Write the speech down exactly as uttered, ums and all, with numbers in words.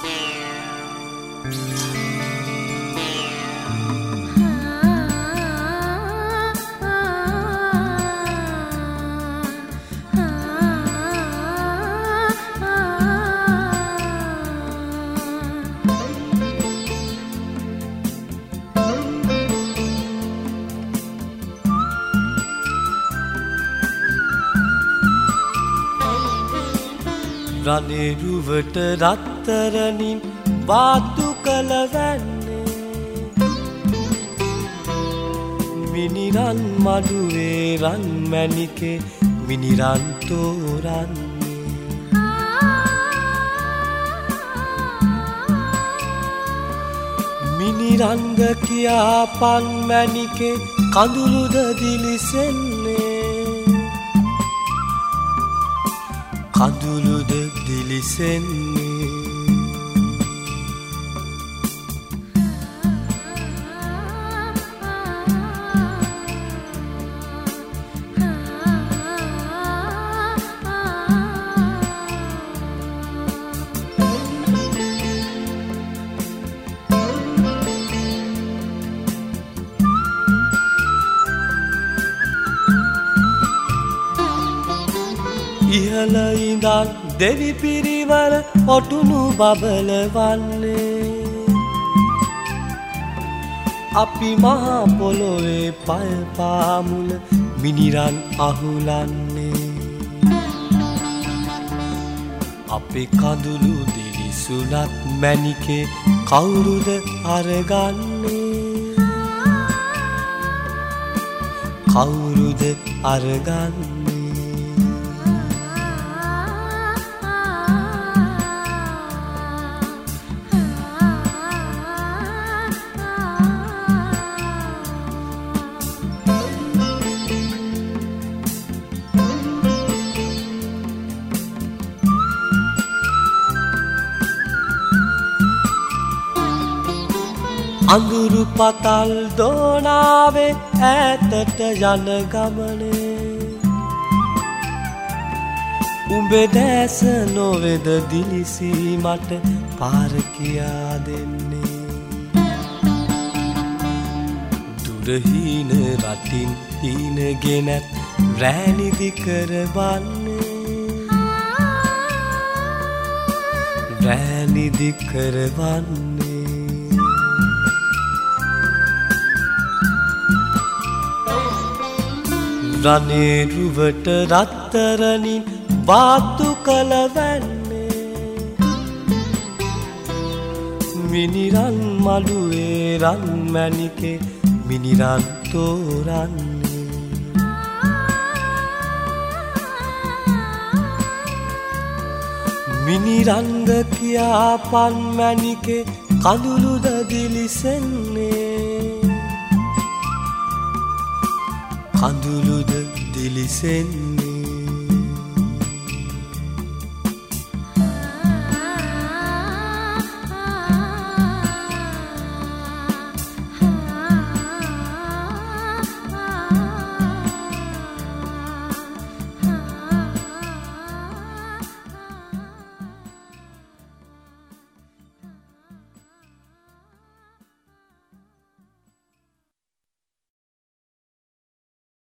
රණේරුවට රත්තරනින් වාතු කළ වැන්නේ මිනිරන් මඩුවේ රන් මැණිකේ මිනිරන් තෝරන්නේ මිනිරංග කියා පන් මැණිකේ කඳුළුද දිලිසෙන්නේ කඳුළුද දිලිසෙන්නේ ඉහළ ඉඳන් දෙවි පිරිවර ඔටුනු බබලවන්නේ අපි මහා පොළොවේ පය පාමුල මිනිරන් අහුලන්නේ අපේ කඳුළු දිලිසුණත් මැණිකේ කවුරුද අරගන්නේ කවුරුද අරගන්නේ අඳුරු පතල් දෝනාවේ ඈතට යන ගමනේ උඹේ දැස නොවේද දිලිසි මට පාර කියා දෙන්නේ දුරහින රටින් හීන ගෙනත් රැණිදි කරවන්නේ රැණිදි කරවන්නේ රණේරුවට රත්තරනින් වාතු කළ වැන්නේ මිනිරන් මඩුවේ රන් මැණිකේ මිනිරන් තෝරන්නේ මිනිරංග කියා පන් මැණිකේ කඳුළුද දිලිසෙන්නේ කඳුළුද දිලිසෙන්නේ